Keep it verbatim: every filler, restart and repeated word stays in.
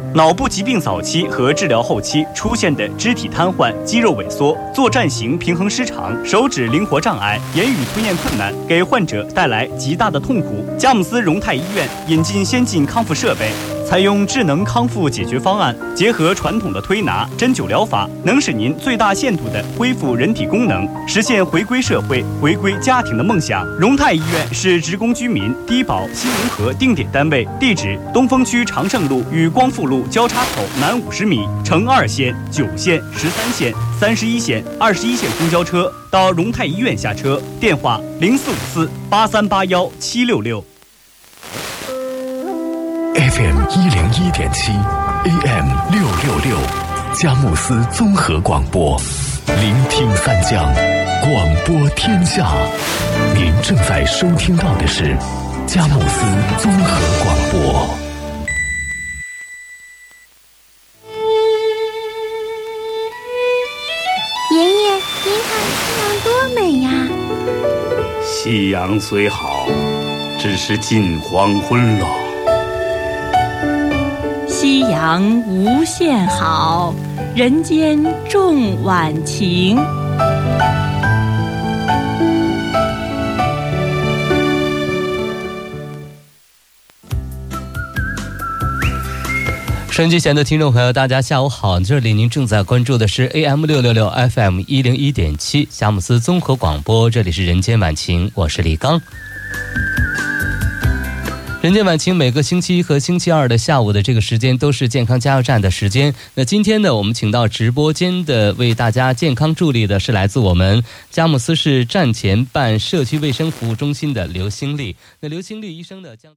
脑部疾病早期和治疗后期出现的肢体瘫痪、肌肉萎缩、作战型平衡失常、手指灵活障碍、言语吞咽困难，给患者带来极大的痛苦。佳木斯荣泰医院引进先进康复设备，采用智能康复解决方案，结合传统的推拿、针灸疗法，能使您最大限度地恢复人体功能，实现回归社会、回归家庭的梦想。荣泰医院是职工居民低保新融合定点单位，地址：东风区长盛路与光复路交叉口南五十米，乘二线、九线、十三线、三十一线、二十一线公交车到荣泰医院下车。电话：零四五四八三八幺七六六。 F M 一零一点七 ，A M 六六六，佳木斯综合广播，聆听三江，广播天下。您正在收听到的是佳木斯综合广播。 爷爷，您看夕阳多美呀！ 夕阳虽好，只是近黄昏了。 夕阳无限好，人间重晚晴。 收音机前的听众朋友，大家下午好，这里您正在关注的是 A M 六六六 F M 一零一点七 佳木斯综合广播，这里是人间晚晴，我是李刚。人间晚晴每个星期一和星期二的下午的这个时间都是健康加油站的时间。那今天呢，我们请到直播间的为大家健康助力的是来自我们佳木斯市站前办社区卫生服务中心的刘兴丽。那刘兴丽医生呢将